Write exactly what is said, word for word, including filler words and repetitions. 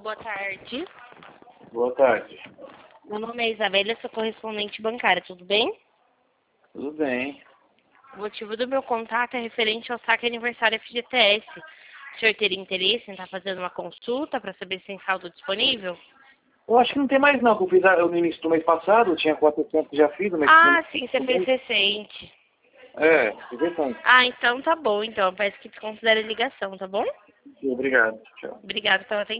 boa tarde. Boa tarde. Meu nome é Isabela, sou correspondente bancária, tudo bem? Tudo bem. O motivo do meu contato é referente ao saque aniversário F G T S. O senhor teria interesse em estar fazendo uma consulta para saber se tem saldo disponível? Eu acho que não tem mais não, que eu fiz a- no início do mês passado, eu tinha quatrocentos já fiz, mas... Ah, sim, você fez recente. É, fiz recente. Ah, então tá bom, então. Peço que desconsidere a ligação, tá bom? Obrigado. Tchau. Obrigada pela atenção.